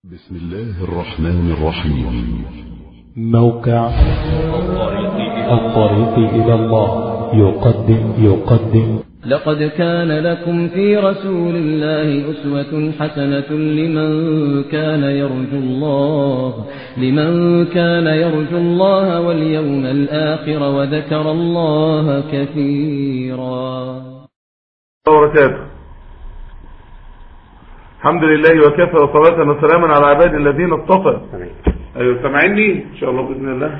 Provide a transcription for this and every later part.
بسم الله الرحمن الرحيم. موقع الطريق إلى الله يقدم لقد كان لكم في رسول الله أسوة حسنة لمن كان يرجو الله واليوم الآخر وذكر الله كثيرا. الحمد لله وكفى وصلاة وسلاما على عباد الذين اصطفى. ايوه سامعني ان شاء الله باذن الله.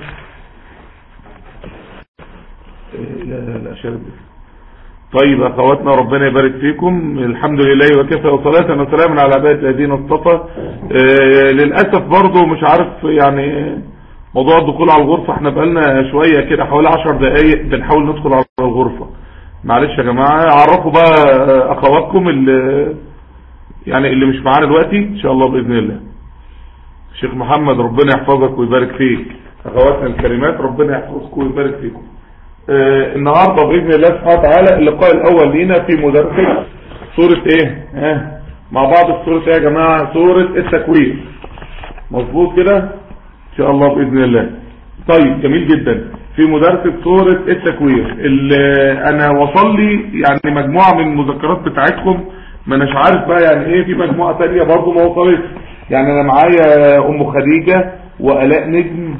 لا شرب. طيب اخواتنا ربنا يبارك فيكم. الحمد لله وكفى وصلاة وسلاما على عباد الذين اصطفى. للاسف برضو مش عارف يعني موضوع الدخول على الغرفة، احنا بقالنا شوية كده حوالي 10 دقايق بنحاول ندخل على الغرفة. معلش يا جماعة، عرفوا بقى اخواتكم اللي مش معانا دلوقتي ان شاء الله باذن الله. شيخ محمد ربنا يحفظك ويبارك فيك. اخواتنا الكريمات ربنا يحفظكم ويبارك فيكم. النهارده باذن الله سبحانه وتعالى اللقاء الاول لينا في مدرسه سوره ايه؟ مع بعض في سوره ايه يا جماعه؟ سوره التكوير. مظبوط كده ان شاء الله باذن الله. طيب جميل جدا. في مدرسه سوره التكوير انا وصل لي يعني مجموعه من المذكرات بتاعتكم، ما اناش عارف بقى يعني ايه. في مجموعة تانية برضو ما وصلتش. يعني انا معايا ام خديجة والاء نجم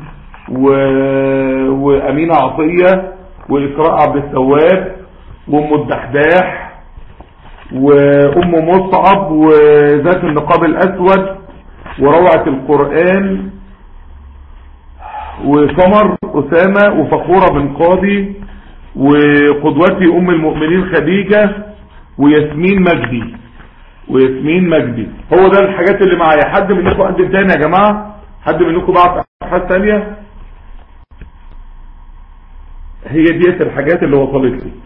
وامينة عطية واسراء عبد التواب وام الدحداح وام مصعب وذات النقاب الاسود وروعة القرآن وسمر اسامة وفخورة بن قاضي وقدوتي ام المؤمنين خديجة وياسمين مجدي. هو ده الحاجات اللي معايا. حد منكم قدم تاني يا جماعة؟ حد منكم بعت حاجات تانية؟ هي ديت الحاجات اللي وصلت لي.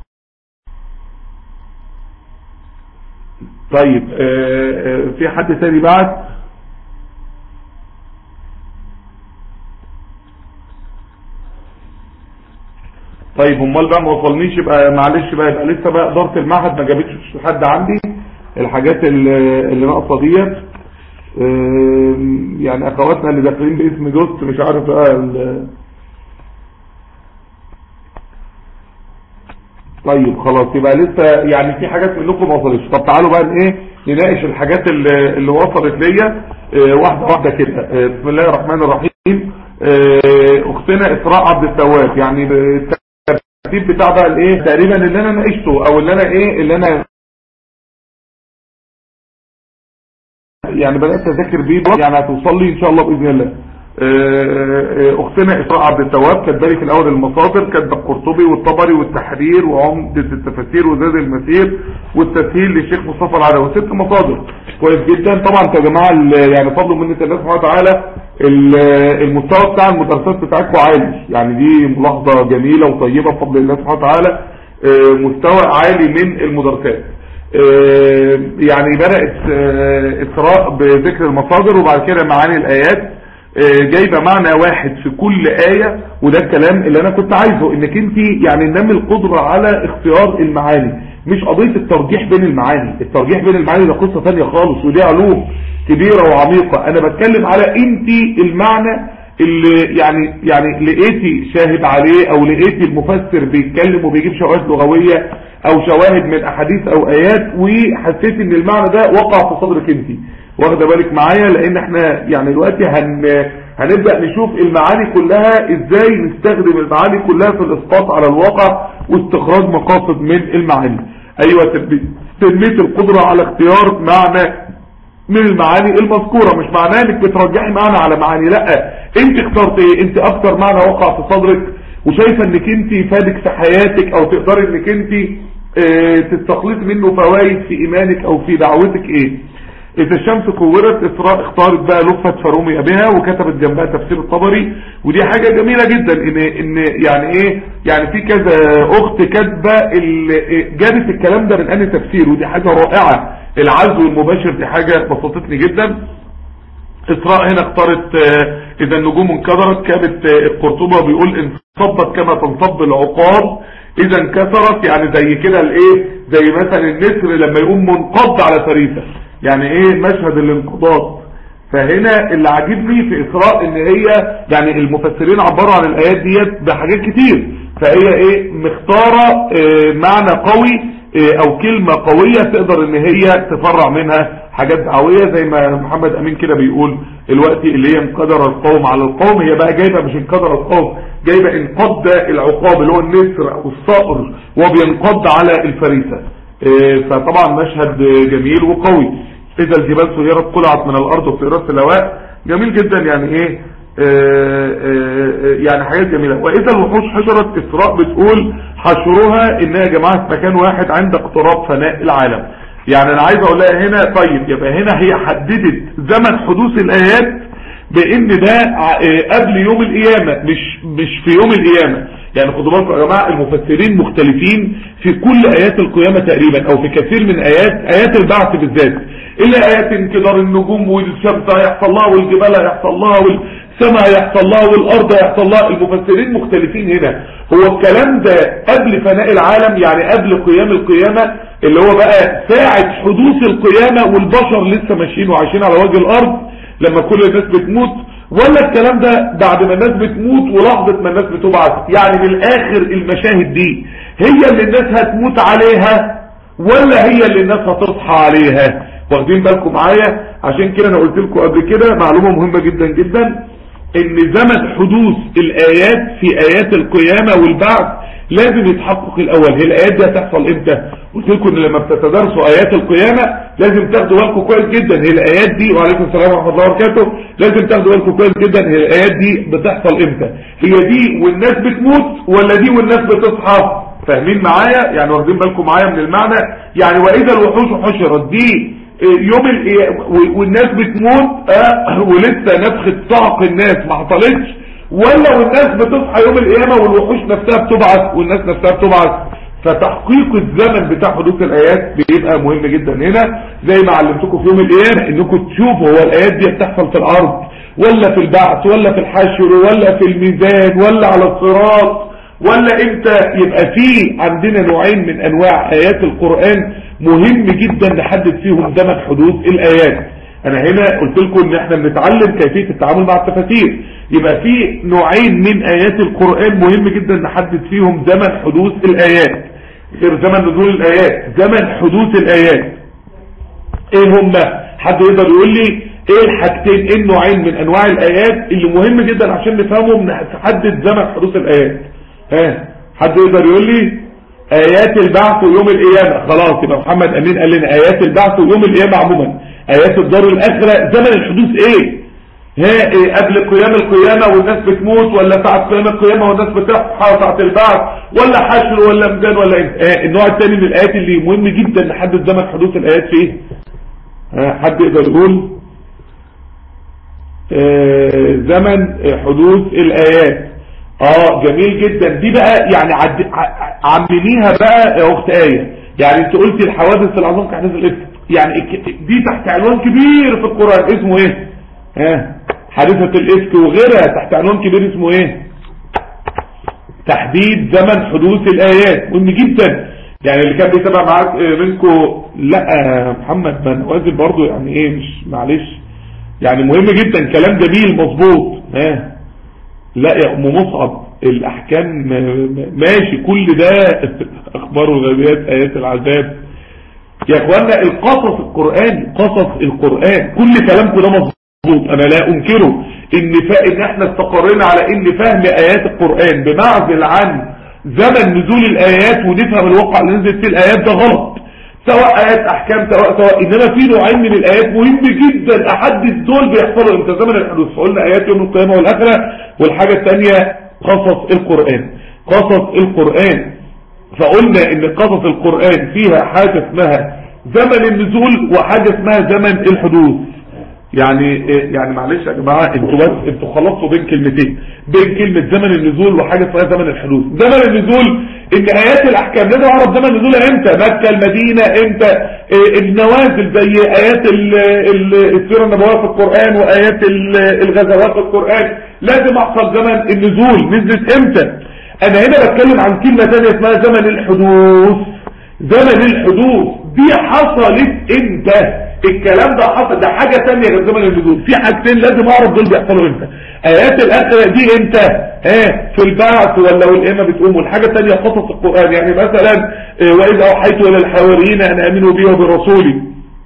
طيب في حد تاني بعت؟ طيب امال بقى ما وصلنيش، يبقى معلش بقى، يبقى لسه بقى اداره المعهد ما جابتش لحد عندي الحاجات اللي ناقصه ديت. يعني اخواتنا اللي داخلين باسم جوست مش عارف بقى طيب خلاص يبقى لسه يعني في حاجات منكم ما وصلتش. طب تعالوا بقى نناقش الحاجات اللي وصلت ليا واحده واحده كده. بسم الله الرحمن الرحيم. اختنا اسراء عبد التواب، يعني الترتيب بتاع بقى الايه تقريبا اللي انا ناقشته او اللي انا يعني بدات اذاكر بيه، يعني هتوصل لي ان شاء الله باذن الله. اختنا اسراء عبد التواب كاتبه لي في الاول المصادر، كاتبه القرطبي والطبري والتحرير وعمده التفاسير وزاد المسير والتسهيل للشيخ مصطفى العدوي. 6 مصادر كويس جدا. طبعا يا جماعه يعني فضل منة الله سبحانه وتعالى المستوى بتاع المدرسات بتاعتكم عالي، يعني دي ملاحظه جميله وطيبه بفضل الله سبحانه وتعالى. مستوى عالي من المدرسات. يعني بدأت إسراء بذكر المصادر وبعد كده معاني الآيات، جايبة معنى واحد في كل آية، وده الكلام اللي أنا كنت عايزه، إنك أنت يعني ننمي القدرة على اختيار المعاني، مش قضية الترجيح بين المعاني. الترجيح بين المعاني ده قصة ثانية خالص ودي علوم كبيرة وعميقة. أنا بتكلم على أنت المعنى اللي يعني لقيتي شاهد عليه او لقيتي المفسر بيتكلم وبيجيب شواهد لغوية او شواهد من احاديث او ايات وحسيت ان المعنى ده وقع في صدرك انت، واخده بالك معايا؟ لان احنا يعني دلوقتي هنبدأ نشوف المعاني كلها ازاي نستخدم المعاني كلها في الاسقاط على الواقع واستخراج مقاصد من المعاني. ايوه تنمية القدرة على اختيار معنى من المعاني المذكورة، مش معناه انك بترجعي معنى على معاني، لا، انت اخترت ايه؟ انت اكتر معنى وقع في صدرك وشايفه انك انت فادك في حياتك او تقدري انك انت تستخلصي منه فوائد في ايمانك او في دعوتك ايه. اذا الشمس كورت، اسراء اختارت بقى لفت فرمي بها وكتبت جنبها تفسير الطبري، ودي حاجة جميلة جدا ان يعني ايه، يعني في كذا اخت كاتبه جابت الكلام ده من انهي تفسير، ودي حاجة رائعة. العزو المباشر دي حاجة بسطتني جدا. اسراء هنا اختارت اذا النجوم انكدرت، كانت القرطبة بيقول انصبت كما تنصب العقار اذا انكسرت، يعني زي كده الايه، زي مثلا النسر لما يقوم منقض على فريسة، يعني ايه مشهد الانقضاض فهنا اللي عاجبني في إسراء ان هي يعني المفسرين عبروا عن الآيات ديت بحاجات كتير، فهي ايه مختارة معنى قوي او كلمة قوية تقدر ان هي تفرع منها حاجات دعوية، زي ما محمد امين كده بيقول الوقت اللي هي انقدر القوم على القوم، هي بقى جايبة مش انقدر القوم، جايبة انقض العقاب اللي هو النسر او الصقر وبينقض على الفريسة. فطبعا مشهد جميل وقوي. اذا الجبال سيرت قلعت من الارض وسيرت الهواء، جميل جدا يعني ايه يعني حاجات جميلة. واذا الوحوش حشرت، اسراء بتقول حشرها انها جماعة مكان واحد عند اقتراب فناء العالم. يعني انا عايز اقول لها هنا طيب يبقى هنا هي حددت زمن حدوث الايات بان ده قبل يوم القيامة مش في يوم القيامة. يعني خدوا بالكم يا جماعه المفسرين مختلفين في كل ايات القيامه تقريبا او في كثير من ايات البعث بالذات، الا ايات انكدار النجوم والشمس هيحصل لها والجبال هيحصل لها والسماء هيحصل لها والارض هيحصل لها. المفسرين مختلفين هنا، هو الكلام ده قبل فناء العالم يعني قبل قيام القيامه اللي هو بقى ساعه حدوث القيامه والبشر لسه ماشيين وعايشين على وجه الارض لما كل الناس بتموت، ولا الكلام ده بعد ما الناس بتموت ولحظة ما الناس بتبعث؟ يعني من الاخر المشاهد دي هي اللي الناس هتموت عليها ولا هي اللي الناس هتصحى عليها؟ واخدين بالكم معايا؟ عشان كده انا قلت لكم قبل كده معلومة مهمة جدا جدا، ان زمن حدوث الايات في ايات القيامة والبعث لازم يتحقق الاول. هي الايات دي هتحصل امتى؟ قلت لكم ان لما بتتدرسوا ايات القيامة لازم تاخدوا بالكم كويس جدا هي الايات دي، وعليكم السلام ورحمة الله وبركاته، لازم تاخدوا بالكم كويس جدا هي الايات دي بتحصل امتى؟ هي دي والناس بتموت ولا دي والناس بتصحى؟ فاهمين معايا؟ يعني واخدين بالكم معايا من المعنى؟ يعني واذا الوحوش حشرت دي يوم والناس بتموت ولسه نفخة صعق الناس ما حصلتش، ولا والناس بتصحى يوم القيامة والوحوش نفسها بتبعث والناس نفسها بتبعث؟ فتحقيق الزمن بتاع حدوث الايات بيبقى مهم جدا هنا، زي ما علمتكم في يوم القيامة انكم تشوفوا هو الايات دي بتحصل في الارض ولا في البعث ولا في الحشر ولا في الميزان ولا على الصراط ولا امتى. يبقى في عندنا نوعين من انواع ايات القرآن مهم جدا نحدد فيهم زمن حدوث الايات. انا هنا قلت لكم ان احنا بنتعلم كيفية التعامل مع التفاسير، يبقى في نوعين من ايات القرآن مهم جدا نحدد فيهم زمن حدوث الايات غير زمن نزول الايات. زمن حدوث الايات ايه هما؟ حد يقدر يقول لي ايه الحاجتين، ايه النوعين من انواع الايات اللي مهم جدا عشان نفهمهم نحدد زمن حدوث الايات؟ حد يقدر يقول لي؟ ايات البعث ويوم القيامة. خلاص يبقى محمد امين قال لنا ايات البعث ويوم القيامة عموما. ايات الدار الاخرة زمن الحدوث ايه؟ إيه قبل قيام القيامة والناس بتموت ولا ساعة قيام القيامة والناس بتصحى ساعة البعث ولا حشر ولا ميزان ولا ايه؟ النوع الثاني من الايات اللي مهم جدا نحدد زمن حدوث الايات فيه. حد يقدر يقول زمن حدوث الايات؟ جميل جدا. دي بقى يعني عمليها بقى يا اخت آية، يعني انت قلتي الحوادث العظام كحدث الافك، يعني دي تحت عنوان كبير في القرآن اسمه ايه؟ حادثة الافك وغيرها تحت عنوان كبير اسمه ايه؟ تحديد زمن حدوث الايات. مهم جدا. يعني اللي كان بيتابع معاك منكم لا محمد بن وازل برضو يعني ايه مش معلش يعني مهم جدا، كلام جميل مظبوط. لا يا ام مصعب الاحكام ماشي كل ده اخبار الغيبيات ايات العذاب يا اخوانا. القصص القرآن قصص القرآن كل كلامكم ده مظبوط، انا لا انكره ان احنا استقرينا على ان فهم ايات القرآن بمعزل عن زمن نزول الايات ونفهم الواقع اللي نزلت فيه الايات ده غلط، سواء ايات احكام سواء انما في نوعين من الايات مهم جدا احدد دول بيحصلوا امتى زمن الحدوث. فقلنا ايات يوم القيامة والاخرة، والحاجة الثانية قصص القرآن. قصص القرآن فقلنا ان قصص القرآن فيها حاجة اسمها زمن النزول وحاجة اسمها زمن الحدوث. يعني معلش يا جماعة انتوا خلصتوا بين كلمتين، بين كلمة زمن النزول وحاجة اسمها زمن الحدوث. زمن النزول ان ايات الاحكام لازم اعرف زمن نزولها امتى، مكة المدينة امتى، النوازل زي ايات السيرة النبوية في القرآن وايات الغزوات في القرآن لازم احصل زمن النزول نزلت امتى. انا هنا بتكلم عن كلمة ثانية اسمها زمن الحدوث. زمن الحدوث دي حصلت امتى؟ الكلام ده حصل، ده حاجة تانية غير زمن النزول. في حاجتين لازم اعرف دول بيحصلوا امتى. ايات الاخرة دي امتى؟ في البعث ولا والقيامة بتقوم. والحاجة التانية قصص القرآن، يعني مثلا واذا اوحيت الى الحواريين ان امنوا بي وبرسولي.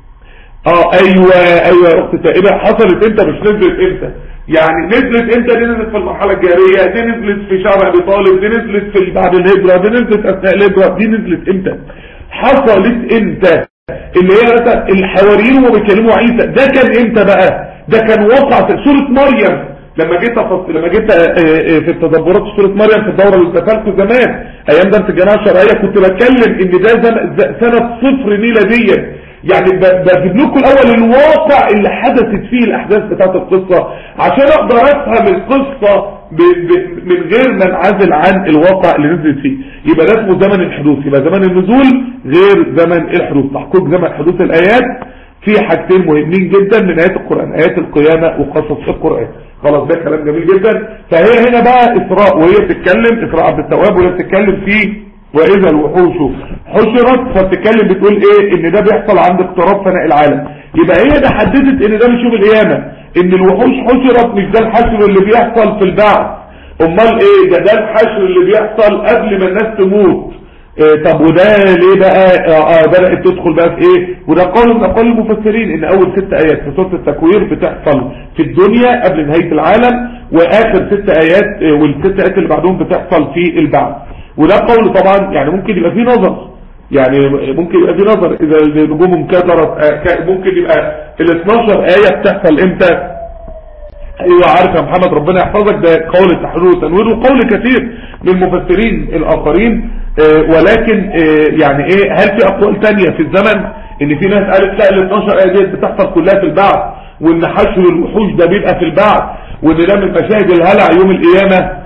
ايوه يا اخت تائبة، حصلت امتى مش نزلت امتى. يعني نزلت امتى؟ دي نزلت في المرحلة الجارية، دي نزلت في شعب ابي طالب، دي نزلت في بعد الهجرة، دي نزلت اثناء الهجرة، دي نزلت امتى؟ حصلت امتى؟ اللي هي مثلا الحواريين وهم بيكلموا عيسى، ده كان امتى بقى؟ ده كان وقع في سورة مريم. لما جيت في التدبرات سورة مريم في الدورة اللي اتفقت زمان ايام درس الجماعة الشرعية، كنت بتكلم ان ده سنة 0 ميلادية. يعني بجيب لكم الاول الواقع اللي حدثت فيه الاحداث بتاعت القصة عشان اقدر افهم القصة من غير ما انعزل عن الواقع اللي نزلت فيه. يبقى ده اسمه زمن الحدوث. يبقى زمن النزول غير زمن الحدوث. تحقيق زمن حدوث الايات في حاجتين مهمين جدا من ايات القرآن، ايات القيامة وقصص القرآن. خلاص ده كلام جميل جدا. فهي هنا بقى اسراء، وهي بتتكلم اسراء عبد التواب، وهي بتتكلم فيه واذا الوحوش حشرت، فبتتكلم بتقول ايه؟ ان ده بيحصل عند اقتراب فناء العالم. يبقى هي ده حددت ان ده مش يوم القيامه، ان الوحوش حشرت مش ده الحشر اللي بيحصل في البعث. امال ايه؟ ده الحشر اللي بيحصل قبل ما الناس تموت. طب وده ليه بقى بدأت تدخل بقى في ايه؟ وده قول من اقوال المفسرين ان اول 6 ايات في سورة التكوير بتحصل في الدنيا قبل نهاية العالم، واخر 6 ايات وال6 ايات اللي بعدهم بتحصل في البعث. وده قول طبعا يعني ممكن يبقى فيه نظر، يعني ممكن يبقى فيه نظر اذا النجوم انكسرت، ممكن يبقى ال12 اية بتحصل امتى. ايوه عارف يا محمد ربنا يحفظك، ده قول التحرير والتنوير وقول كثير من المفسرين الاخرين. ولكن يعني ايه، هل في اقوال تانية في الزمن ان في ناس قالت لا ال12 ايه دي بتحصل كلها في البعث، وان حشر الوحوش ده بيبقى في البعث، وان ده من مشاهد الهلع يوم القيامة.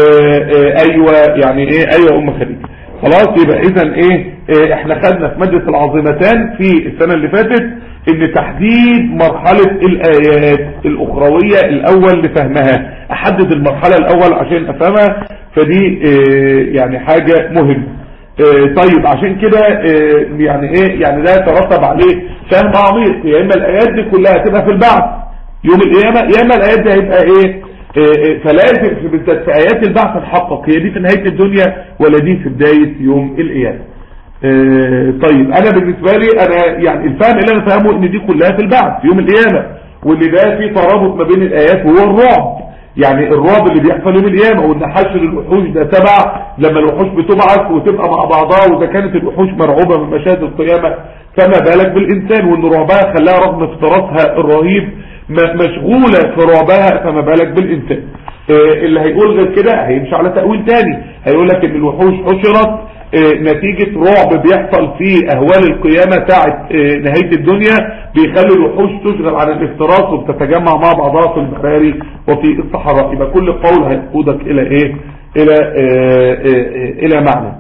ايوه يعني ايه، ايوه ام خديجة. خلاص يبقى اذا ايه، احنا خدنا في مجلس العظيمتان في السنة اللي فاتت ان تحديد مرحلة الايات الاخروية الاول لفهمها. احدد المرحلة الاول عشان افهمها، فدي يعني حاجة مهمة. طيب عشان كده يعني ايه، يعني ده يترتب عليه فهم عميق. يا اما الايات دي كلها هتبقى في البعث يوم القيامة، يا اما الايات دي هيبقى ايه، فلازم بالذات في ايات البعث نحقق هي دي في نهاية الدنيا ولا دي في بداية يوم القيامة. طيب انا بالنسبة لي انا يعني الفهم اللي انا فهمه ان دي كلها في البعث يوم القيامة، واللي ده في ترابط ما بين الايات وهو الرعب. يعني الرعب اللي بيحصل يوم القيامة، وان حشر الوحوش ده تبع لما الوحوش بتبعث وتبقى مع بعضها، واذا كانت الوحوش مرعوبة من مشاهد القيامة فما بالك بالانسان، وان رعبها خلاها رغم افتراسها الرهيب مشغولة في رعبها، فما بالك بالانسان. اللي هيقول غير كده هيمشي على تأويل تاني، هيقول لك ان الوحوش حشرت نتيجة رعب بيحصل في اهوال القيامة ساعة نهاية الدنيا، بيخلي الوحوش تشغل عن الافتراس وبتتجمع مع بعضها في البراري وفي الصحراء. يبقى كل قول هيقودك الى ايه، الى معنى.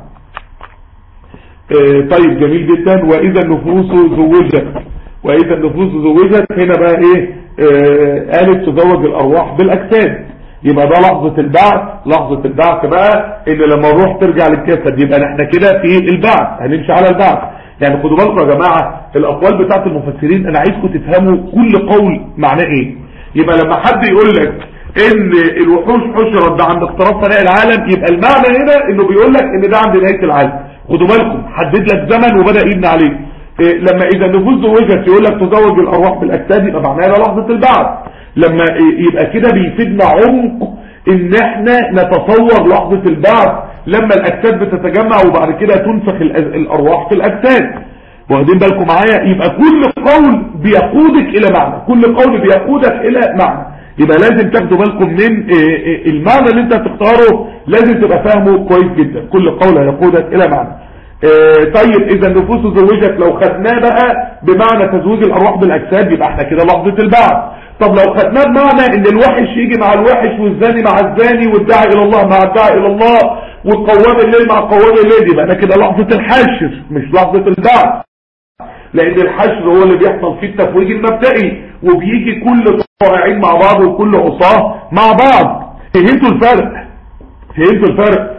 طيب جميل جدا. واذا النفوس زوجت، واذا النفوس زوجت هنا بقى ايه، قالت تزوج الارواح بالاجساد. يبقى ده لحظة البعث. لحظة البعث بقى ان لما الروح ترجع للجسد، يبقى احنا كده في البعث، هنمشي على البعث. يعني خدوا بالكم يا جماعة الاقوال بتاعت المفسرين انا عايزكم تفهموا كل قول معناه ايه. يبقى لما حد يقول لك ان الوحوش حشرت ده عند اقتراب فناء العالم، يبقى المعنى هنا انه بيقول لك ان ده عند نهاية العالم. خدوا بالكم حدد لك زمن وبدأ يبني عليه. لما اذا النفوس زوجت يقول لك تزوج الارواح بالاجساد، يبقى معناها لحظة البعث. لما يبقى كده بيفيدنا عمق ان احنا نتصور لحظة البعث لما الاجساد بتتجمع وبعد كده تنفخ الارواح في الاجساد. واخدين بالكم معايا؟ يبقى كل قول بيقودك الى معنى، كل قول بيقودك الى معنى. يبقى لازم تاخدوا بالكم من المعنى اللي انت هتختاره، لازم تبقى فاهمه كويس جدا. كل قول هيقودك الى معنى. طيب اذا النفوس زوجت لو خدناه بقى بمعنى تزويج الارواح بالاجساد، يبقى احنا كده لحظة البعث. طب لو خدناه بمعنى ان الوحش يجي مع الوحش، والزاني مع الزاني، والداعي الى الله مع الداعي الى الله، والقوام الليل مع قوام الليل، يبقى انا كده لحظة الحشر مش لحظة البعث. لان الحشر هو اللي بيحصل فيه التفويج المبدئي، وبيجي كل طائعين مع بعض وكل عصاه مع بعض. فهمتوا الفرق؟ فهمتوا الفرق؟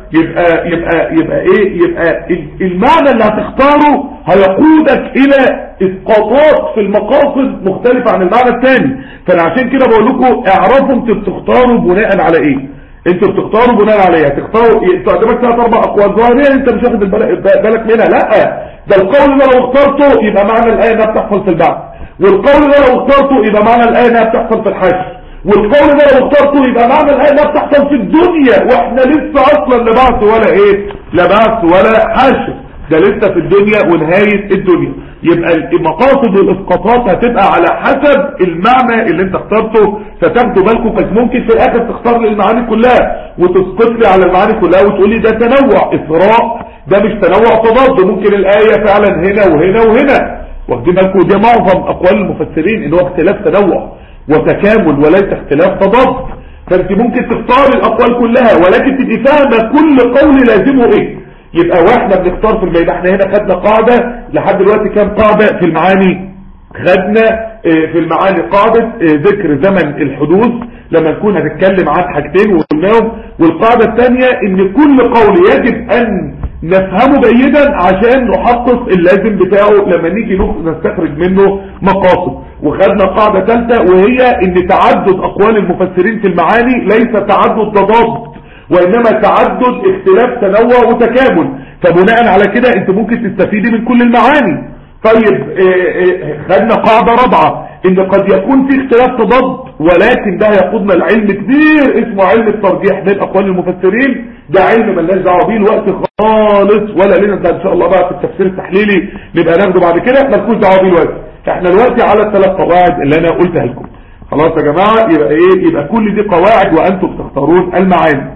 يبقى ايه؟ يبقى المعنى اللي هتختاره هيقودك الى اسقاطات في المقاصد مختلفة عن المعنى الثاني. فانا عشان كده بقول لكم اعرفوا انتوا بتختاروا بناء على ايه. انتوا بتختاروا بناء على ايه؟ هتختاروا قدامك 3-4 اقوال ظاهريه انت مش واخد بالك منها. لا، ده القول اللي لو اخترته يبقى معنى الايه انها بتحصل في البعث، والقول اللي لو اخترته يبقى معنى الايه انها بتحصل في الحشر، والقول اللي لو اخترته يبقى معنى الايه انها بتحصل في الدنيا، واحنا لسه اصلا لا بعث ولا ايه، لا بعث ولا حشر، ده لسه في الدنيا ونهايه الدنيا. يبقى المقاصد والاسقاطات هتبقى على حسب المعنى اللي انت اخترته. فتاخدوا بالكم، ممكن في الاخر تختار لي المعاني كلها وتسقط لي على المعاني كلها وتقول لي ده تنوع اثراء، ده مش تنوع تضاد، ممكن الايه فعلا هنا وهنا وهنا. واخدين بالكم؟ دي معظم اقوال المفسرين ان هو اختلاف تنوع وتكامل وليس اختلاف تضاد. فانت ممكن تختار الاقوال كلها ولكن تبقي فاهمه كل قول لازمه ايه. يبقى واحنا بنختار في الميدان. احنا هنا خدنا قاعدة لحد دلوقتي، كام قاعدة في المعاني؟ خدنا في المعاني قاعدة ذكر زمن الحدوث لما نكون هنتكلم عن حاجتين وقلناهم، والقاعدة الثانية ان كل قول يجب ان نفهمه جيدا عشان نحقق اللازم بتاعه لما نيجي نستخرج منه مقاصد. وخدنا قاعدة ثالثة وهي ان تعدد اقوال المفسرين في المعاني ليس تعدد تضاد، وانما تعدد اختلاف تنوع وتكامل. فبناء على كده انت ممكن تستفيدي من كل المعاني. طيب خدنا قاعدة رابعة ان قد يكون في اختلاف تضاد، ولكن ده يقودنا لعلم كبير اسمه علم الترجيح بين اقوال المفسرين. ده علم ملناش دعوه بيه الوقت خالص، ولا لنا ده ان شاء الله بقى في التفسير التحليلي نبقى ناخده بعد كده، مالكوش دعوه بيه الوقت. احنا دلوقتي على الثلاث قواعد اللي انا قلتها لكم. خلاص يا جماعه؟ يبقى ايه؟ يبقى كل دي قواعد وانتم تختارون المعاني.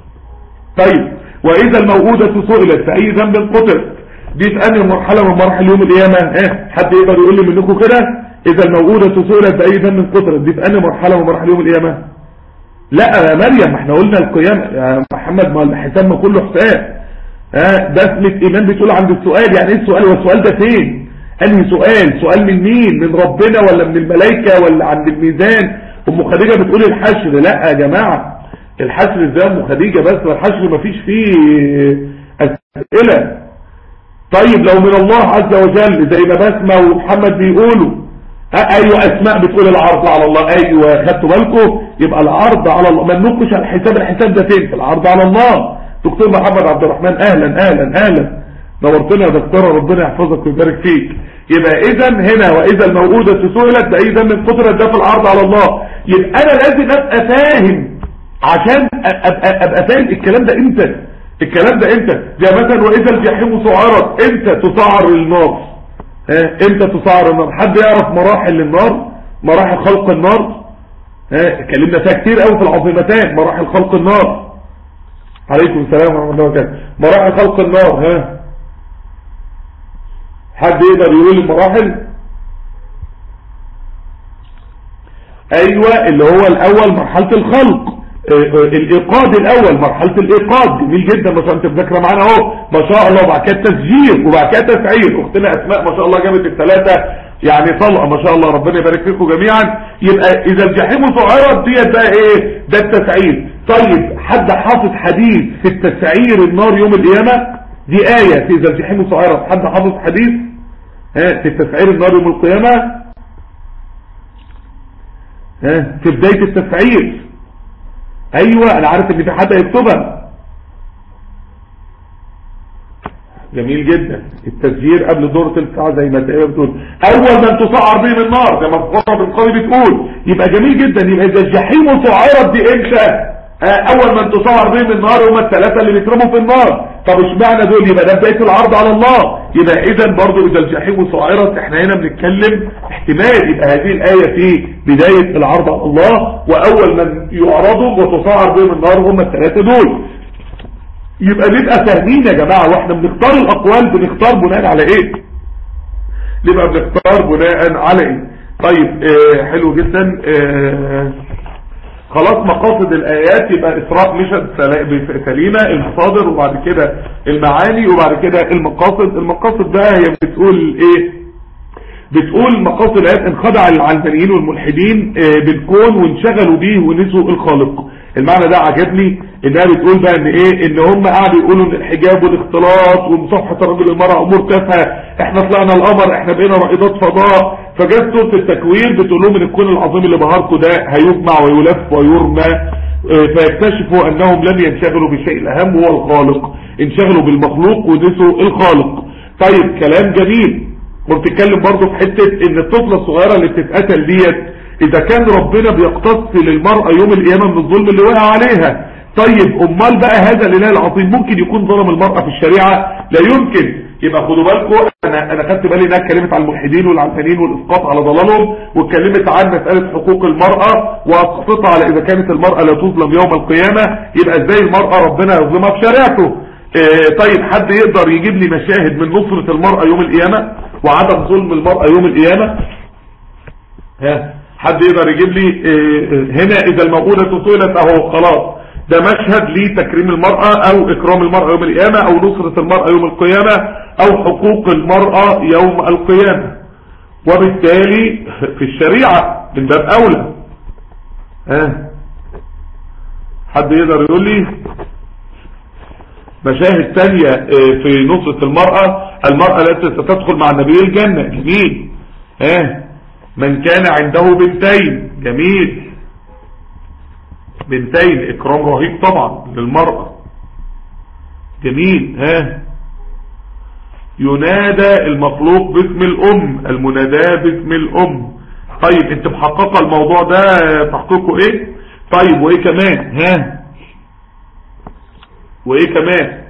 طيب، واذا الموءودة سئلت فاي ذنب قتلت، دي في انهي مرحله من مراحل يوم القيامه؟ حد يقدر يقول لي منكم كده؟ اذا الموءودة سئلت فاي ذنب قتلت، دي في انهي مرحله من مراحل يوم القيامه؟ لا يا مريم، احنا قلنا القيامه يا محمد، ما الحساب ما كله حساب. ده اسمك ايمان بتقول عند السؤال. يعني ايه السؤال؟ والسؤال ده فين؟ انهي سؤال؟ سؤال من مين؟ من ربنا ولا من الملائكه ولا عند الميزان؟ ام خديجه بتقول الحشر. لا يا جماعه، الحشر ازاي ام خديجه؟ بس الحشر ما فيش فيه اسئله. طيب لو من الله عز وجل زي ما بسمة ومحمد بيقولوا، ايوه اسماء بتقول العرض على الله. ايوه خدتوا بالكم؟ يبقى العرض على الله ما ننقش على الحساب. الحساب ده فين؟ في العرض على الله. دكتور محمد عبد الرحمن اهلا اهلا اهلا، نورتنا يا دكتوره، ربنا يحفظك ويبارك فيك. يبقى اذا هنا واذا الموءودة سئلت باي ذنب قتلت، ده في العرض على الله. يبقى انا لازم ابقى فاهم عشان ابقى فاهم الكلام ده امتى. الكلام ده امتى؟ زي مثلا واذا الجحيم سعرت، امتى تسعر النار؟ امتى تسعر النار؟ حد يعرف مراحل النار؟ مراحل خلق النار اتكلمنا فيها كتير قوي في العظيمتان. مراحل خلق النار، عليكم السلام ورحمه الله وبركاته. مراحل خلق النار، حد يقدر يقول المراحل؟ ايوه، اللي هو الاول مرحله الخلق، الايقاد الاول، مرحله الايقاد. جميل جدا، ما شاء الله انت مذاكره معانا اهو ما شاء الله. وبعد كده التسجيل، وبعد كده تسعير. اختنا اسماء ما شاء الله جابت الثلاثه يعني طلقه ما شاء الله، ربنا يبارك فيكم جميعا. يبقى اذا الجحيم سعرت ديت بقى ايه؟ ده التسعير. طيب حد حافظ حديث في التسعير النار يوم القيامه؟ دي ايه في اذا الجحيم سعرت. حد حافظ حديث في التسعير النار يوم القيامه؟ في بدايه التسعير. ايوه انا عارف ان في حد هيكتبها. جميل جدا. التسجير قبل دورة الساعة زي ما تقريبا بتقول اول من تسعر بهم النار زي ما القرآن بالقوي بتقول. يبقى جميل جدا. يبقى اذا الجحيم سعرت دي امتى؟ اول من تسعر بهم النار هم الثلاثة اللي بيترموا في النار. طب اشمعنى دول؟ يبقى ده بداية العرض على الله. يبقى اذا برضو اذا الجحيم سعرت احنا هنا بنتكلم احتمال يبقى هذه الآية في بداية العرض على الله، واول من يعرضوا وتسعر بهم النار هم الثلاثة دول. يبقى نبقى فاهمين يا جماعة واحنا بنختار الاقوال بنختار بناء على ايه؟ نبقى بنختار بناء على ايه؟ طيب حلو جدا. خلاص مقاصد الايات يبقى اسراء مشهد سليمة، المصادر وبعد كده المعاني وبعد كده المقاصد. المقاصد بقى هي بتقول ايه؟ بتقول مقاصد الايات انخدع العلمانيين والملحدين بالكون وانشغلوا بيه ونسوا الخالق. المعنى ده عجبني، انها بتقول بقى ان ايه، ان هم قاعدوا يقولوا ان الحجاب والاختلاط ومصافحه الرجل والمراه امور تافهه، احنا طلعنا القمر، احنا بقينا رائدات فضاء. فجت سوره التكوير بتقول لهم ان الكون العظيم اللي بهاركم ده هيجمع ويلف ويرمى، فيكتشفوا انهم لم ينشغلوا بالشيء الاهم وهو الخالق، انشغلوا بالمخلوق ونسوا الخالق. طيب كلام جميل. وبتتكلم برضه في حته ان الطفله الصغيره اللي بتتقتل ديت اذا كان ربنا بيقتص للمرأة يوم القيامة من الظلم اللي وقع عليها، طيب امال بقى هذا الاله العظيم ممكن يكون ظلم المرأة في الشريعة؟ لا يمكن. يبقى خدوا بالكم، انا خدت بالي انها اتكلمت عن الملحدين والعلمانيين والاسقاط على ضلالهم، واتكلمت عن مسألة حقوق المرأة واسقطتها على اذا كانت المرأة لا تظلم يوم القيامة، يبقى ازاي المرأة ربنا يظلمها في شريعته؟ طيب حد يقدر يجيب لي مشاهد من نصرة المرأة يوم القيامة وعدم ظلم المرأة يوم القيامة؟ ها حد يقدر يجيب لي هنا اذا الموءودة سئلت اهو خلاص، ده مشهد لتكريم المرأة او اكرام المرأة يوم القيامة او نصرة المرأة يوم القيامة او حقوق المرأة يوم القيامة، وبالتالي في الشريعة من باب اولى. حد يقدر يقول لي مشاهد تانية في نصرة المرأة التي ستدخل مع النبي الجنة؟ جميل. من كان عنده بنتين، جميل، بنتين اكرام رهيب طبعا للمرأة، جميل. ينادى المخلوق باسم الام، المنادى باسم الام. طيب انت محققة الموضوع ده تحقيقه ايه؟ طيب وايه كمان؟ وايه كمان؟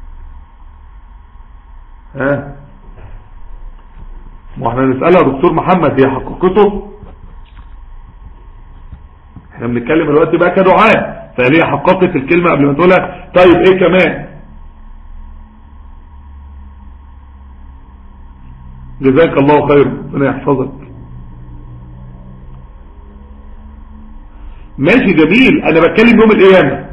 ما احنا نسألها دكتور محمد هي حققته؟ احنا بنتكلم الوقت بقى كدعاء، فهل هي حققت الكلمة قبل ما تقولها؟ طيب ايه كمان؟ جزاك الله خير، ربنا يحفظك. ماشي جميل، انا بتكلم يوم القيامة.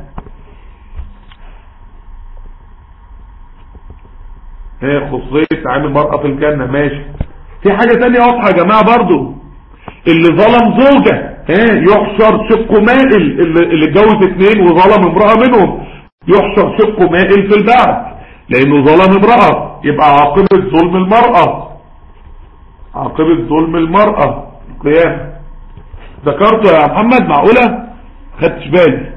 خصوصية تعامل المرأة في الجنة، ماشي. في حاجة تانية واضحة يا جماعة برضو، اللي ظلم زوجة يحشر شقه مائل، اللي اتجوز 2 وظلم امرأة منهم يحشر شقه مائل في البعث لانه ظلم امرأة، يبقى عاقبة ظلم المرأة، عاقبة ظلم المرأة القيامة. ذكرته يا محمد؟ معقولة خدتش بالي؟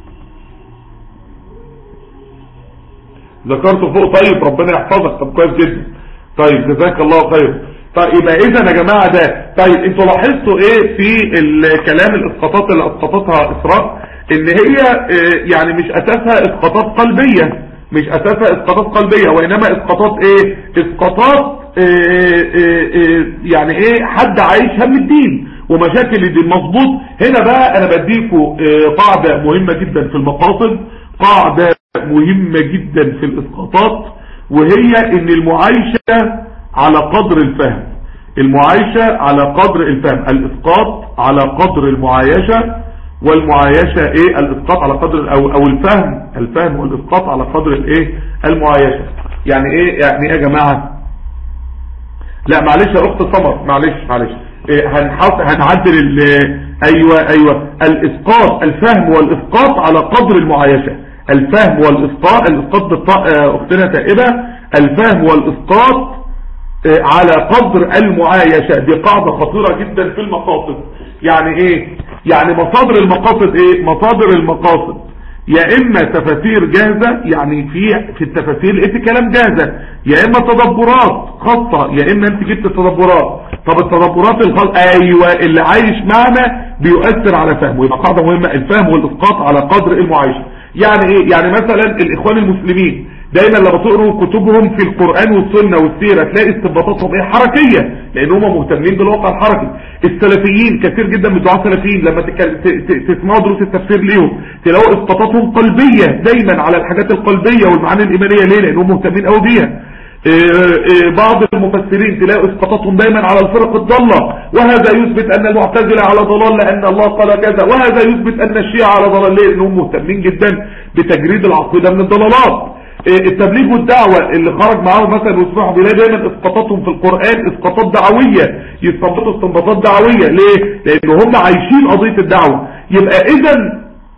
ذكرته فوق. طيب ربنا يحفظك، طب كويس جدا. طيب جزاك الله خير. طيب يبقى اذا يا جماعة ده، طيب انتوا لاحظتوا ايه في الكلام الاسقاطات اللي اسقطتها اسراء؟ ان هي يعني مش اساسها اسقاطات قلبية، مش اساسها اسقاطات قلبية، وانما اسقاطات ايه؟ اسقاطات يعني ايه؟ حد عايش هم الدين ومشاكل الدين، مظبوط. هنا بقى انا بديكوا قاعدة مهمة جدا في المقاصد، قاعدة مهمة جدا في الاسقاطات، وهي ان المعايشة على قدر الفهم، المعايشة على قدر الفهم، الاسقاط على قدر المعايشة، والمعايشة ايه؟ الاسقاط على قدر او الفهم والاسقاط على قدر الايه؟ المعايشة. يعني ايه؟ يعني ايه يا جماعة؟ لا معلش يا اخت سمر، معلش هنعدل ايوه الاسقاط، الفهم والاسقاط على قدر المعايشة، الفهم والاسقاط، الاسقاط بالطاء اختنا تائبة، الفهم والاسقاط على قدر المعايشة. دي قاعدة خطيرة جدا في المقاصد. يعني ايه؟ يعني مصادر المقاصد ايه؟ مصادر المقاصد يا اما تفاسير جاهزة، يعني في التفاسير لقيت كلام جاهزة، يا اما تدبرات خاصة، يا اما انت جبت التدبرات. طب التدبرات ايوه اللي عايش معنا بيؤثر على فهمه، يبقى قاعدة مهمة، الفهم والاسقاط على قدر المعايشة. يعني ايه؟ يعني مثلا الاخوان المسلمين دايما لما تقروا كتبهم في القرآن والسنة والسيرة تلاقي استنباطاتهم ايه؟ حركية، لان هم مهتمين بالواقع الحركي. السلفيين كثير جدا من الدعاة السلفيين لما تسمعوا دروس التفسير ليهم تلاقوا اسقاطاتهم قلبية دايما على الحاجات القلبية والمعاني الإيمانية. ليه؟ لانهم مهتمين قوي بيها. بعض المفسرين تلاقوا اسقاطاتهم دايما على الفرق الضالة، وهذا يثبت ان المعتزلة على ضلال لان الله قال كذا، وهذا يثبت ان الشيعة على ضلال. ليه؟ لانهم مهتمين جدا بتجريد العقيدة من الضلالات. التبليغ والدعوة اللي خرج معاهم مثلا واسمعوا بيلاقي دايما اسقاطاتهم في القرآن اسقاطات دعوية، يستنبطوا استنباطات دعوية. ليه؟ لان هم عايشين قضية الدعوة. يبقى اذا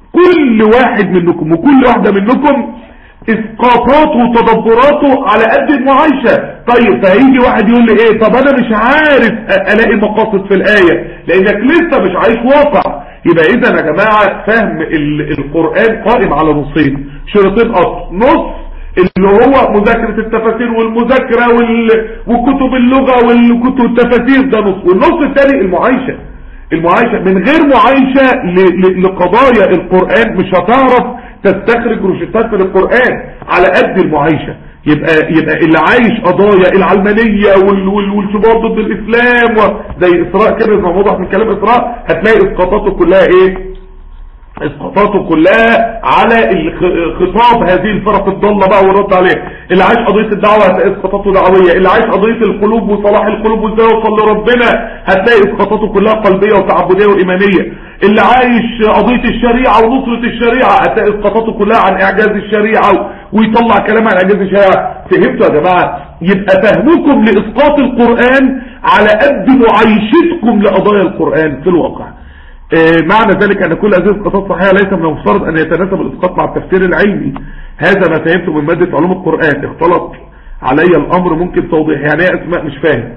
كل واحد منكم وكل واحدة منكم اسقاطاته وتدبراته على قد المعايشة. طيب فهيجي واحد يقول لي ايه، طب انا مش عارف الاقي مقاصد في الآية لانك لسه مش عايش واقع. يبقى اذا يا جماعة فهم القرآن قائم على نصين، شريطين اصل، نص اللي هو مذاكرة التفاسير والمذاكرة وكتب اللغة والكتب التفاسير، ده نص، والنص الثاني المعايشة. من غير معايشة لقضايا القرآن مش هتعرف تستخرج روشتات من القرآن على قد المعايشة. يبقى اللي عايش قضايا العلمانية والشباب ضد الإسلام زي إسراء كده، زي ما وضح من كلام إسراء، هتلاقي إسقاطاته كلها إيه؟ اسقاطاته كلها على خطاب هذه الفرق الضالة بقى والرد عليه. اللي عايش قضية الدعوة هتلاقي اسقاطاته دعوية، اللي عايش قضية القلوب وصلاح القلوب وازاي يوصل لربنا هتلاقي اسقاطاته كلها قلبية وتعبدية وإيمانية. اللي عايش قضية الشريعة ونصرة الشريعة هتلاقي اسقاطاته كلها عن إعجاز الشريعة ويطلع كلام عن إعجاز الشريعة. فهمتوا يا جماعة؟ يبقى فهمكم لإسقاط القرآن على قد معايشتكم لقضايا القرآن في الواقع. معنى ذلك أن كل هذه الإسقاطات صحيحة، ليس من المفترض أن يتناسب الإسقاط مع التفسير العلمي. هذا ما فهمته من مادة علوم القرآن، اختلط علي الأمر، ممكن توضيح؟ يعني ايه أسماء؟ مش فاهم.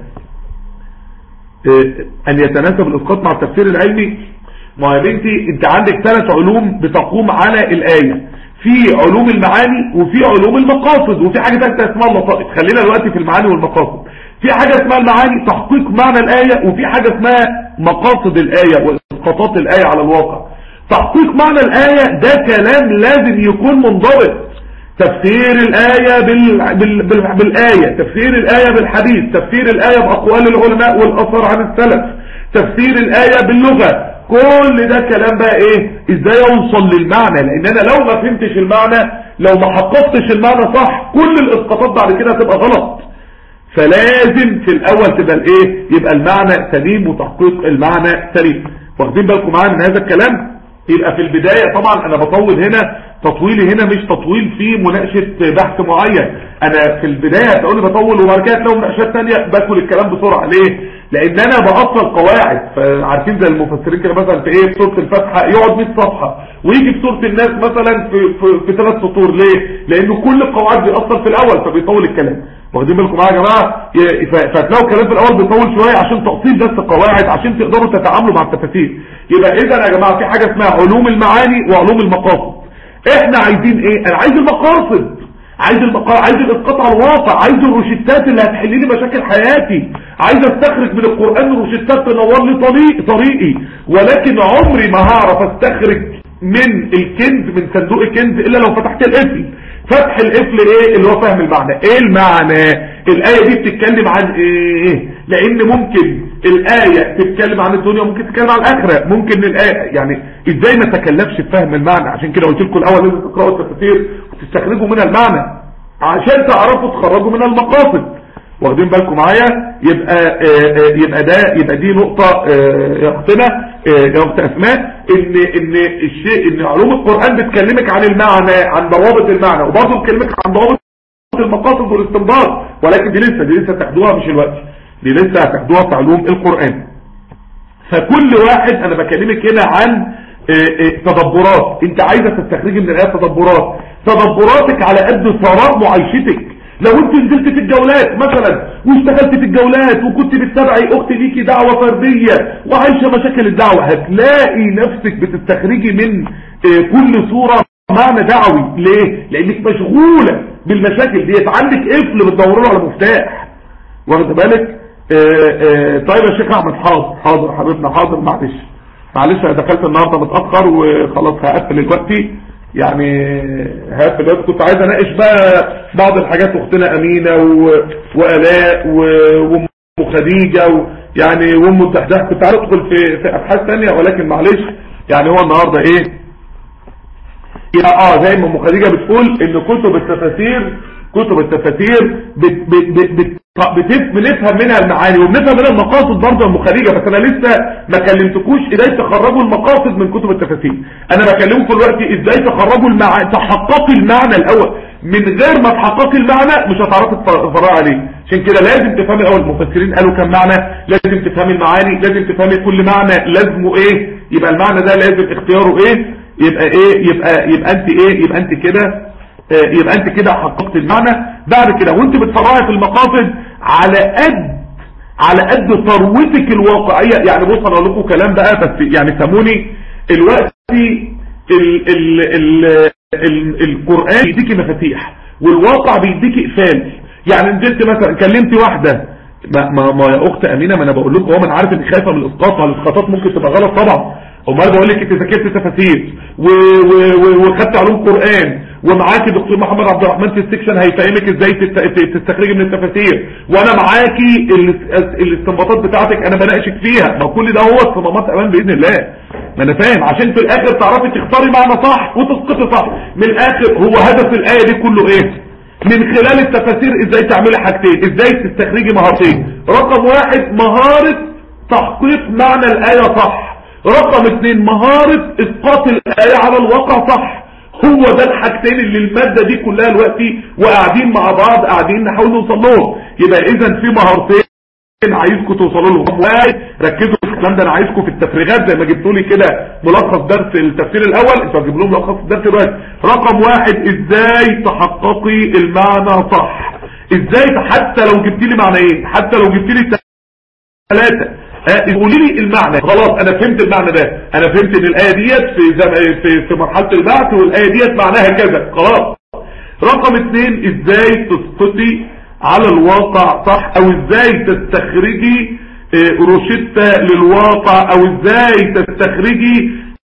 أن يتناسب الإسقاط مع التفسير العلمي، ما يا بنتي أنت عندك 3 علوم بتقوم على الآية، في علوم المعاني وفي علوم المقاصد وفي حاجة ثالثة اسمها اللطائف. خلينا دلوقتي في المعاني والمقاصد. في حاجة اسمها المعاني تحقيق معنى الآية، وفي حاجة اسمها مقاصد الآية وإسقاطات الآية على الواقع. تحقيق معنى الآية ده كلام لازم يكون منضبط، تفسير الآية بالآية، تفسير الآية بالحديث، تفسير الآية بأقوال العلماء والأثر عن السلف، تفسير الآية باللغة. كل ده كلام بقى ايه، ازاي اوصل للمعنى، لان انا لو ما فهمتش المعنى، لو ما حققتش المعنى صح، كل الاسقاطات بعد كده هتبقى غلط. فلازم في الاول تبقى الايه، يبقى المعنى سليم وتحقيق المعنى سليم. واخدين بالكم معايا من هذا الكلام؟ يبقى في البداية طبعا انا بطول هنا، تطويلي هنا مش تطويل في مناقشة بحث معين. انا في البداية هتقولي بطول وبعد كده تلاقوا مناقشات تانية باكل الكلام بسرعة. ليه؟ لان انا بأصل قواعد. فعارفين زي المفسرين كده مثلا في ايه، في سورة الفاتحة يقعد 100 صفحة، ويجي في سورة الناس مثلا في 3 سطور. ليه؟ لانه كل القواعد بيأصل في الاول فبيطول الكلام. واخدين بالكم معايا يا جماعه؟ فتلاقوا الكلام في الاول بيطول شويه عشان تأصيل بس قواعد عشان تقدروا تتعاملوا مع التفاسير. يبقى اذا يا جماعه في حاجه اسمها علوم المعاني وعلوم المقاصد. احنا عايزين ايه؟ انا عايز المقاصد، عايز الاسقاط على الواقع، عايز الروشتات اللي هتحل لي مشاكل حياتي، عايز استخرج من القرآن روشتات تنور لي طريقي. ولكن عمري ما هعرف استخرج من الكنز، من صندوق الكنز، الا لو فتحت القفل. فتح القفل ايه؟ اللي هو فهم المعنى. ايه المعنى؟ الآية دي بتتكلم عن ايه؟ لان ممكن الآية تتكلم عن الدنيا وممكن تتكلم عن الآخرة. ممكن الآية يعني ازاي ما تكلفش في فهم المعنى؟ عشان كده قلت لكم الاول لازم تقرأوا التفاسير وتستخرجوا منها المعنى عشان تعرفوا تخرجوا منها المقاصد. واخدين بالكم معايا؟ يبقى دي نقطة يا اختنا يا اخت اسماء، ان الشيء ان علوم القرآن بتكلمك عن المعنى، عن ضوابط المعنى، وبرضه بتكلمك عن ضوابط المقاصد والاستنباط. ولكن دي لسه تاخدوها مش الوقت، دي لسه هتاخدوها في علوم القرآن. فكل واحد انا بكلمك هنا عن تدبرات، انت عايزة تستخرجي من الآيات تدبراتك على قد ثراء معيشتك. لو انت نزلت في الجولات مثلا واشتغلت في الجولات وكنت بتتابعي اخت ليكي دعوة فردية وعايشة مشاكل الدعوة، هتلاقي نفسك بتستخرجي من كل صورة معنى دعوي. ليه؟ لانك مشغولة بالمشاكل ديت، عندك قفل بتدور له على مفتاح. واخد بالك؟ طيب يا شيخ احمد، حاضر حبيبنا، حاضر. معلش انا دخلت النهارده متاخر وخلاص هقفل دلوقتي، يعني هقفل دلوقتي. كنت عايز اناقش بقى بعض الحاجات، اختنا امينه والاء وام خديجه يعني وام الدحداح، كنت عايز ادخل في ابحاث ثانيه، ولكن معلش يعني هو النهارده ايه زي ما ام خديجه بتقول ان كتب التفاسير بنفهم منها المعاني وبنفهم منها المقاصد برضه. ام خديجه بس انا لسه ما كلمتكوش ازاي تخرجوا المقاصد من كتب التفاسير. انا بكلمكم دلوقتي ازاي تخرجوا تحققوا المعنى الاول. من غير ما تحققي المعنى مش هتعرفي تفرعي عليه. عشان كده لازم تفهمي الاول المفسرين قالوا كم معنى، لازم تفهمي المعاني، لازم تفهمي كل معنى لازمه ايه، يبقى المعنى ده لازم اختياره ايه. يبقى ايه يبقى انت كده يبقى انت كده حققت المعنى. بعد كده وانت بتفرعي في المقاصد على قد ثروتك الواقعيه. يعني بص انا اقول لكم كلام بقى بس يعني سموني الوقت. القرآن بيديكي مفاتيح والواقع بيديكي اقفال. يعني نزلت مثلا كلمتي واحده ما يا اخت امينه، ما انا بقول لكم انا عارف انك خايفه من الاسقاط، والاسقاطات ممكن تبقى غلط طبعا. امال بقول لك انت ذاكرت تفاسير وخدت علوم قران ومعاكي دكتور محمد عبد الرحمن في السكشن هيفهمك ازاي تستخرجي من التفاسير، وانا معاكي الاستنباطات بتاعتك انا بناقشك فيها. ما كل ده هو صمامات امان باذن الله، ما انا فاهم، عشان في الاخر تعرفي تختاري معنى صح وتسقطي صح. من الاخر هو هدف الايه دي كله ايه؟ من خلال التفاسير ازاي تعملي حاجتين، ازاي تستخرجي مهارتين. رقم 1 مهارة تحقيق معنى الآية صح. رقم 2 مهارة اسقاط الآية على الواقع صح. هو ده الحاجتين اللي المادة دي كلها دلوقتي وقاعدين مع بعض قاعدين نحاول نوصل لهم. يبقى اذا في مهارتين عايزكم توصلوا لهم. ركزوا في الكلام ده، انا عايزكم في التفريغات زي ما جبتوا لي كده ملخص درس التفسير الاول، انتوا هتجيب لهم ملخص الدرس دلوقتي. رقم 1 ازاي تحققي المعنى صح. ازاي حتى لو جبت لي معنيين، حتى لو جبت لي 3 قولي لي المعنى خلاص انا فهمت المعنى ده، انا فهمت ان الايه ديت في مرحله البعث والايه ديت معناها كذا خلاص. رقم 2 ازاي تسقطي على الواقع صح، او ازاي تستخرجي روشتة للواقع، او ازاي تستخرجي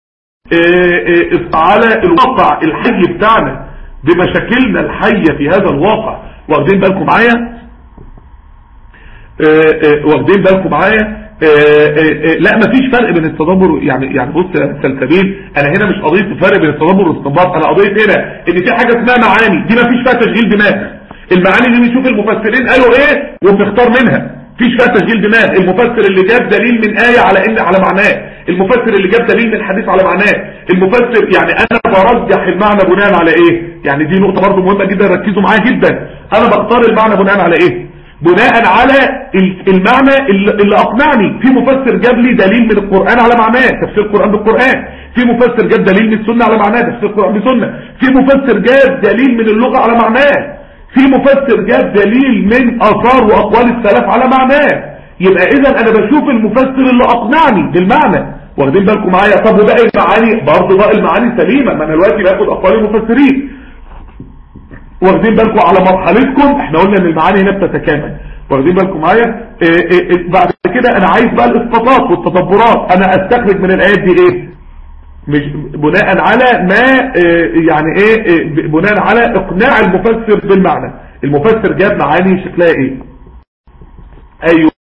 على الواقع الحي بتاعنا بمشاكلنا الحية في هذا الواقع. واخدين بالكم معايا؟ واخدين بالكم معايا؟ لا مفيش فرق بين التدبر. يعني بص يا سلسبيل، انا هنا مش قضية فرق بين التدبر والاستنباط، انا قضية هنا ان في حاجة اسمها معاني دي مفيش فيها تشغيل دماغ. المعاني اللي بنشوف المفسرين قالوا ايه وبنختار منها، مفيش فيها تشغيل دماغ. المفسر اللي جاب دليل من آية على معناه، المفسر اللي جاب دليل من حديث على معناه، المفسر يعني انا برجح المعنى بناء على ايه. يعني دي نقطة برضو مهمة جدا ركزوا معايا جدا. انا بختار المعنى بناء على ايه؟ بناء على المعنى اللي اقنعني. في مفسر جاب لي دليل من القرآن على معناه، تفسير القرآن بالقرآن. في مفسر جاب دليل من السنة على معناه، تفسير القرآن بسنة. في مفسر جاب دليل من اللغة على معناه. في مفسر جاب دليل من آثار وأقوال السلف على معناه. يبقى إذا أنا بشوف المفسر اللي أقنعني بالمعنى. واخدين بالكم معايا؟ طب وباقي المعاني برضه باقي المعاني سليمة، ما أنا دلوقتي باخد أقوال المفسرين. واخدين بالكم على مرحلتكم احنا قلنا ان المعاني هنا بتتكامل. واخدين بالكم معايا؟ بعد كده انا عايز بقى الاسقاطات والتدبرات. انا استخرج من الآيات دي ايه؟ مش بناء على ما يعني ايه بناء على اقناع المفسر بالمعنى. المفسر جاب معاني شكلها ايه؟ ايوه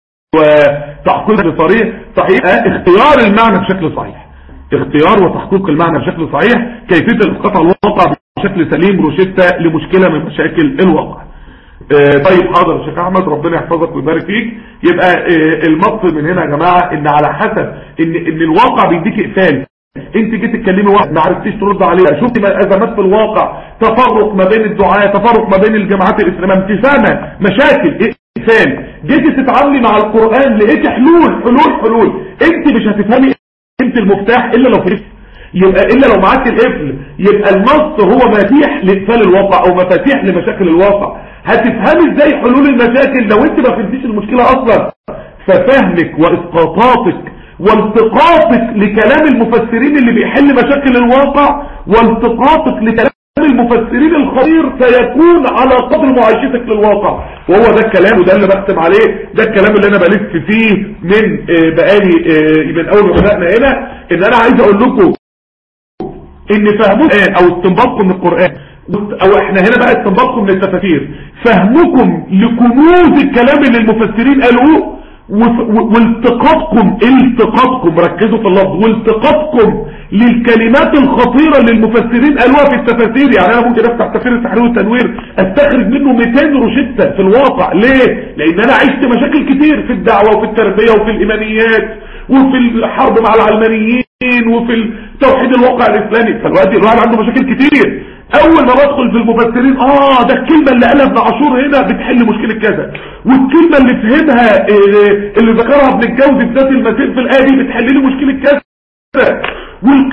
تحقيق صحيح اختيار المعنى بشكل صحيح، اختيار وتحقيق المعنى بشكل صحيح، كيفية الاسقاط على الواقع بشكل سليم، روشتة لمشكلة من مشاكل الواقع. طيب حاضر يا شيخ احمد ربنا يحفظك ويبارك فيك. يبقى المقصد من هنا يا جماعة ان على حسب ان الواقع بيديك اقفال. انت جيت تتكلمي واحد ما عرفتيش ترد عليها، شفتي ازمات في الواقع، تفرق ما بين الدعاة، تفرق ما بين الجماعات الاسلاميه، انت فاهمه مشاكل اقفال. جيتي تتعاملي مع القرآن لقيتي حلول. انت مش هتفهمي انت المفتاح الا لو فهمتي. يبقى الا لو معاك القفل. يبقى النص هو مفاتيح لاقفال الواقع او مفاتيح لمشاكل الواقع. هتفهمي ازاي حلول المشاكل لو انت ما فهمتيش المشكله اصلا. ففهمك واسقاطاتك والتقاطك لكلام المفسرين اللي بيحل مشاكل الواقع والتقاطك لكلام المفسرين الخطير سيكون على قدر معايشتك للواقع. وهو ده الكلام وده اللي بختم عليه، ده الكلام اللي انا بلف فيه من بقالي من اول ما بدأنا هنا. ان انا عايز اقول لكم ان فهمكم او استنباطكم من القرآن، او احنا هنا بقى استنباطكم من التفاسير، فهمكم لكنوز الكلام اللي المفسرين قالوه والتقاطكم ركزوا في اللفظ، والتقاطكم للكلمات الخطيرة اللي المفسرين قالوها في التفاسير. يعني انا ممكن افتح تفسير التحرير والتنوير استخرج منه 200 روشتة في الواقع. ليه؟ لان انا عشت مشاكل كتير في الدعوة وفي التربية وفي الايمانيات وفي الحرب مع العلمانيين وفي توحيد الواقع الاسلامي. فالوقت الواحد عنده مشاكل كتير. اول ما بدخل في المفسرين ده الكلمة اللي قالها ابن عاشور هنا بتحل مشكلة كذا، والكلمة اللي فهمها اللي ذكرها ابن الجوزي في ذات المسير في الآية دي بتحل لي مشكلة كذا،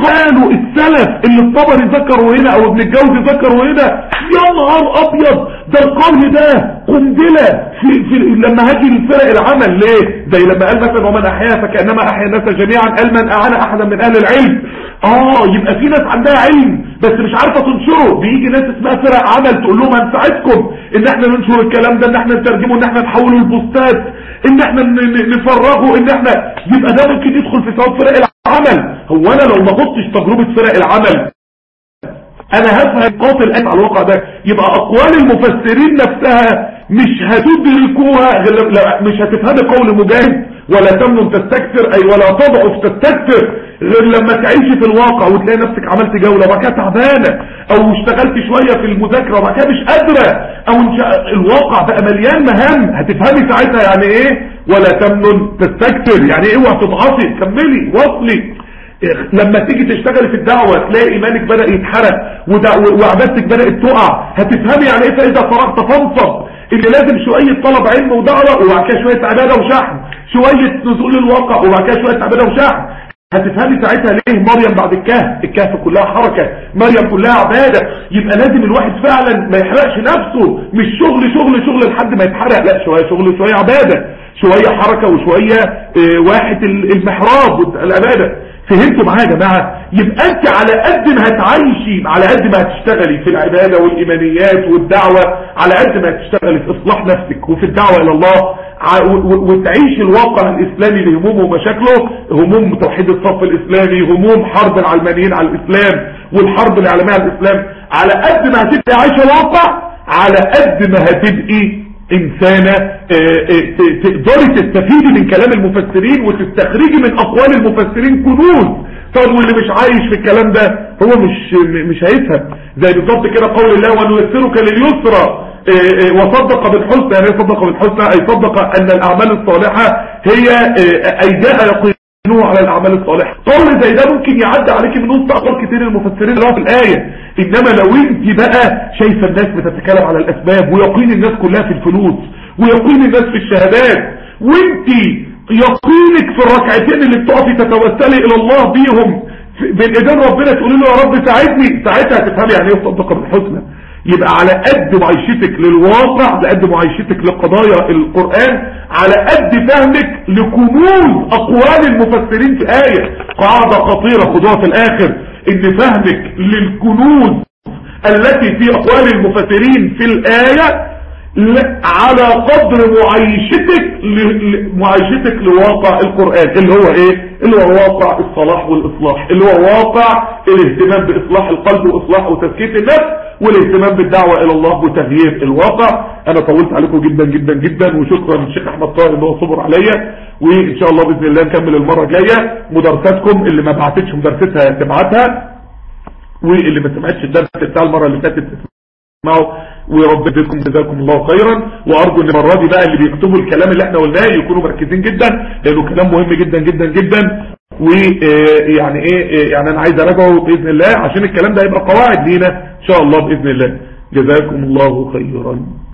قالوا السلف اللي الطبري ذكره هنا او ابن الجوزي ذكره هنا، يا نهار ابيض، ده القول ده قنبله في لما هاجي لفرق العمل. ليه؟ زي لما قال مثلا ومن احياها فكانما احيا الناس جميعا، قال من اعان احدا من اهل العلم. يبقى في ناس عندها علم بس مش عارفه تنشره، بيجي ناس اسمها فرق عمل تقول لهم هنساعدكم ان احنا ننشر الكلام ده، ان احنا نترجمه، ان احنا نحوله لبوستات، ان احنا نفرغه، ان احنا، يبقى ده ممكن يدخل في ثواب فرق العمل. هو انا لو ما خدتش تجربه فرق العمل انا هفهم قاتل الان على الواقع ده؟ يبقى اقوال المفسرين نفسها مش هتدركوها غير مش هتفهمي قول مجاهد ولا تمنن تستكثر، اي ولا تضعف تستكثر، غير لما تعيشي في الواقع وتلاقي نفسك عملت جولة وبعد كده تعبانة، او اشتغلت شوية في المذاكرة وبعد كده مش قادرة، او الواقع بقى مليان مهام، هتفهمي ساعتها يعني ايه ولا تمنن تستكثر، يعني ايه اوعى تضعفي، كملي واصلي. لما تيجي تشتغلي في الدعوة تلاقي ايمانك بدأ يتحرق وعبادتك بدأت تقع، هتفهمي يعني ايه فاذا فرغت فانصب، اللي لازم شوية طلب علم ودعوة وبعد كده شوية عبادة وشحن، شوية نزول الواقع وبعد كده شوية عبادة وشحن. هتفهمي ساعتها ليه مريم بعد الكهف كلها حركة، مريم كلها عبادة. يبقى لازم الواحد فعلا ما يحرقش نفسه، مش شغل لحد ما يتحرق، لا، شوية شغل شوية عبادة، شوية حركة وشوية واحد المحراب والعبادة. فهمتوا معايا يا جماعة؟ يبقى انت على قد ما هتعيشي، على قد ما هتشتغلي في العبادة والايمانيات والدعوة، على قد ما هتشتغلي في اصلاح نفسك وفي الدعوة الى الله، وتعيش الواقع الاسلامي لهمومه ومشاكله، هموم توحيد الصف الاسلامي، هموم حرب العلمانيين على الاسلام والحرب الاعلامية على الاسلام. على قد ما هتبقي عايشة الواقع على قد ما هتبقي انسانة تقدري تستفيدي من كلام المفسرين وتستخرجي من اقوال المفسرين كنوز. طب واللي مش عايش في الكلام ده هو مش هيفهم. زي بالظبط كده قول الله ونيسرك لليسرى وصدق بالحسنى، يعني صدق بالحسنى اي صدق ان الاعمال الصالحة هي ايداء يقينوه على الاعمال الصالحة. قول زي ده ممكن يعدي عليك من وسط اقوال كتير المفسرين اللي هو في الايه. انما لو انت بقى شايفه الناس بتتكلم على الاسباب، ويقين الناس كلها في الفلوس، ويقين الناس في الشهادات، وانت يقينك في الركعتين اللي بتقفي تتوسلي الى الله بيهم بين ايدين ربنا تقولي له يا رب ساعدني، ساعتها هتفهمي يعني ايه صدق بالحسنى. يبقى على قد معيشتك للواقع، على قد معيشتك لقضايا القرآن، على قد فهمك لكنوز اقوال المفسرين في آية. قاعدة خطيرة خدوها في الاخر، ان فهمك للكنوز التي في اقوال المفسرين في الآية على قدر معيشتك لواقع القرآن، اللي هو ايه؟ اللي هو واقع الصلاح والاصلاح، اللي هو واقع الاهتمام باصلاح القلب واصلاح وتزكية النفس، والاهتمام بالدعوة الى الله وتغيير الواقع. انا طولت عليكم جدا جدا جدا، وشكرا للشيخ احمد طاهر ان هو صبر عليا، وان شاء الله باذن الله نكمل المرة الجاية. مدرساتكم اللي ما بعتتش مدرستها تبعتها، واللي ما سمعتش الدرس بتاع المرة اللي فاتت تسمعوا، ورب يجزيكم جزاكم الله خيرا. وارجو ان المره دي بقى اللي بيكتبوا الكلام اللي احنا قلناه يكونوا مركزين جدا، لانه كلام مهم جدا جدا جدا. ويعني ايه، يعني انا عايز اراجعه باذن الله عشان الكلام ده هيبقى قواعد لينا ان شاء الله باذن الله. جزاكم الله خيرا.